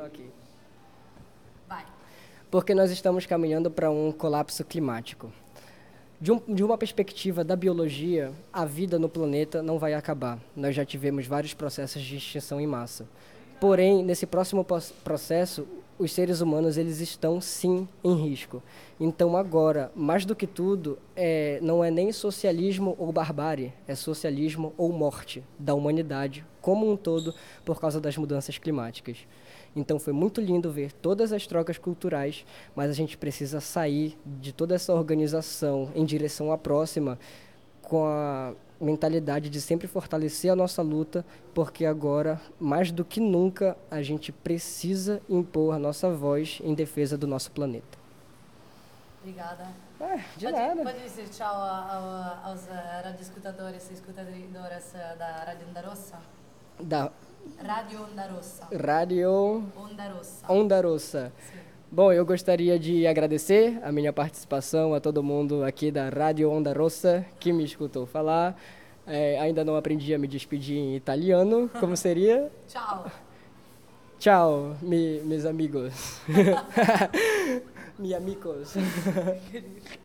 Ok. Vai. Porque nós estamos caminhando para um colapso climático. De uma perspectiva da biologia, a vida no planeta não vai acabar. Nós já tivemos vários processos de extinção em massa. Porém, nesse próximo processo, os seres humanos eles estão sim em risco. Então agora, mais do que tudo, não é nem socialismo ou barbárie, é socialismo ou morte da humanidade como um todo por causa das mudanças climáticas. Então foi muito lindo ver todas as trocas culturais, mas a gente precisa sair de toda essa organização em direção à próxima com a mentalidade de sempre fortalecer a nossa luta, porque agora, mais do que nunca, a gente precisa impor a nossa voz em defesa do nosso planeta. Obrigada. De nada. Pode dizer tchau aos radioescutadores e escutadoras da Rádio Onda Rossa? Da Rádio Onda Rossa. Rádio Onda Rossa. Onda Rossa. Sim. Bom, eu gostaria de agradecer a minha participação, a todo mundo aqui da Rádio Onda Rossa que me escutou falar. Ainda não aprendi a me despedir em italiano, como seria? Ciao. Ciao, meus amigos. Mi amigos.